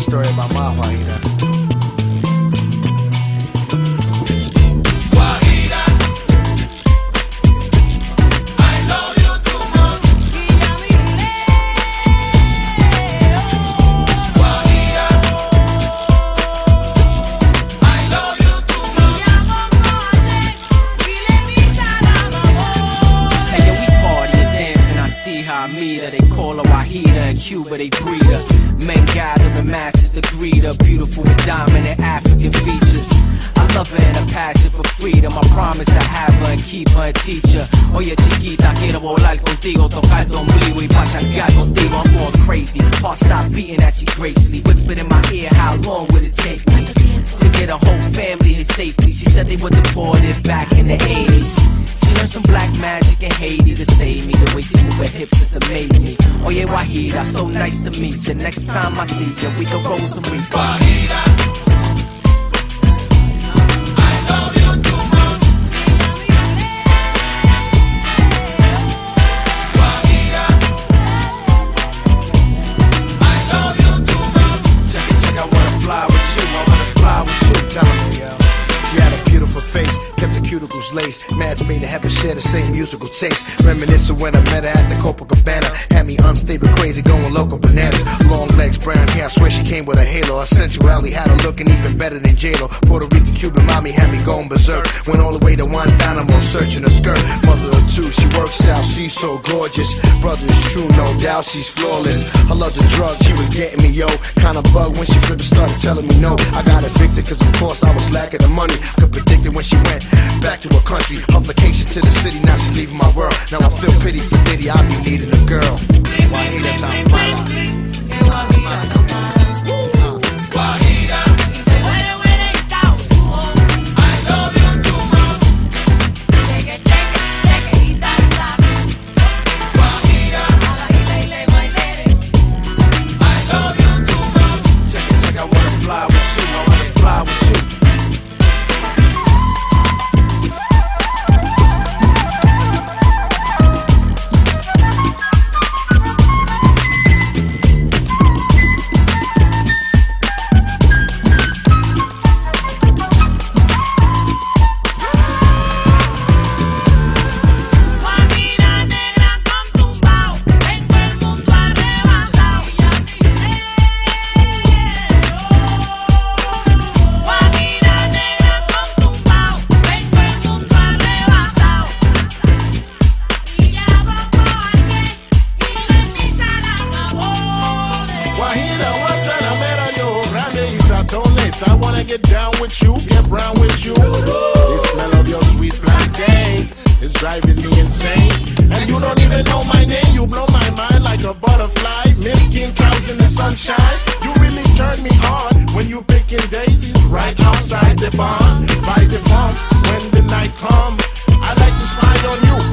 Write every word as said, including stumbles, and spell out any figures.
story about my Guajira. They call her Wahida, in Cuba they breed her. Men gather in masses to greet her, beautiful with dominant African features. I love her and a passion for freedom. I promise to have her and keep her and teach her. Oye chiquita, quiero volar contigo, tocar tu ombligo y pachangar contigo. I'm going crazy, heart stop beating as she gracefully whispered in my ear, how long would it take me to get a whole family here safely? She said they were deported back in the eighties. She learned some black magic in Haiti to save me. The way she move her hips just amazed me. Oye Wahida, so nice to meet you. Next time I see you, we can roll some reef. Wahida. Lace. Match made to heaven share the same musical taste. Reminiscing when I met her at the Copacabana. Had me unstable, crazy, going local bananas. Long legs, brown hair, I swear she came with a halo. Her sensuality had her looking even better than J-Lo. Puerto Rican, Cuban mommy had me going berserk. Went all the way to Guantanamo, searching her skirt. Mother of two, she works out, she's so gorgeous. Brother's true, no doubt, she's flawless. Her love's a drug, she was getting me, yo. Kinda bug when she flipped and started telling me no. I got evicted, cause of course I was lacking the money. I could predict it when she went back to her country. Her vacation to the city, now she's leaving my world. Now I feel pity for Diddy, I be needing a girl. Guajira tan mala. Guajira. I love you too much. Guajira. I love you too much. Check it, check it, I wanna fly with you, I wanna fly with you. I wanna get down with you, get brown with you. The smell of your sweet plantain is driving me insane. And you don't even know my name, you blow my mind like a butterfly. Milking cows in the sunshine, you really turn me on. When you picking daisies right outside the barn. By the pump, when the night comes, I like to smile on you.